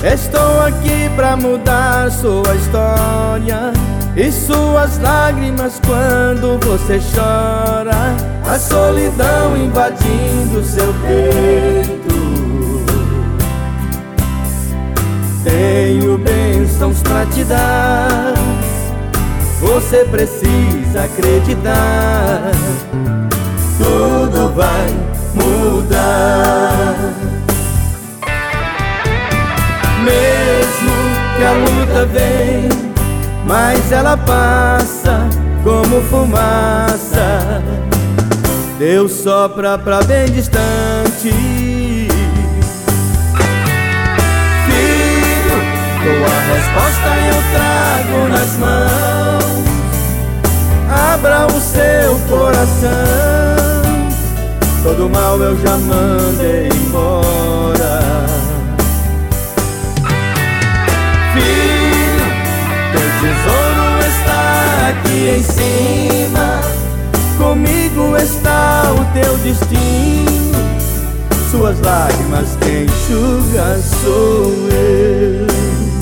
Estou aqui pra mudar sua história e suas lágrimas quando você chora, a solidão invadindo seu peito. Tenho bênçãos pra te dar, você precisa acreditar. Tudo vai mudar. Mesmo que a luta vem, mas ela passa como fumaça. Deus sopra pra bem distante. Filho, tua resposta eu trago nas mãos. Abra o seu coração, todo mal eu já mandei embora. Filho, teu tesouro está aqui em cima, comigo está o teu destino. Suas lágrimas quem enxuga sou eu.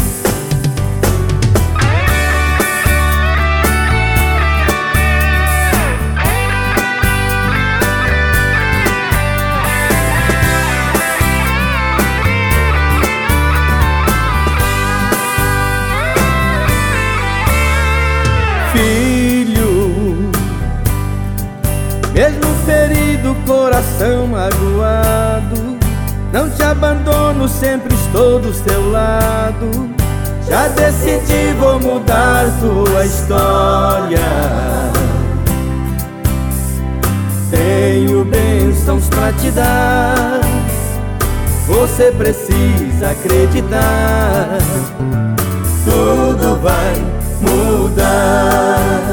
Filho, mesmo ferido, coração magoado, não te abandono, sempre estou do seu lado. Já decidi, vou mudar tua história. Tenho bênçãos pra te dar, você precisa acreditar. Tudo vai mudar.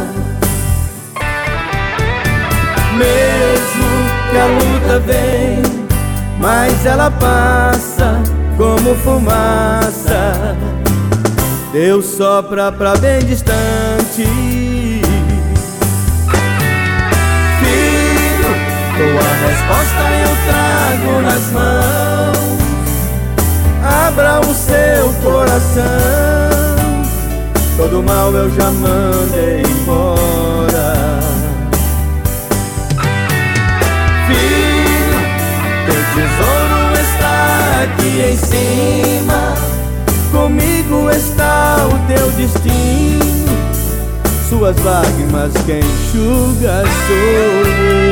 Mesmo que a luta vem, mas ela passa como fumaça. Deus sopra pra bem distante. Filho, tua resposta eu trago nas mãos. Abra o seu coração, todo mal eu já mandei embora. Filho, teu tesouro está aqui em cima, comigo está o teu destino. Suas lágrimas quem enxuga sou eu.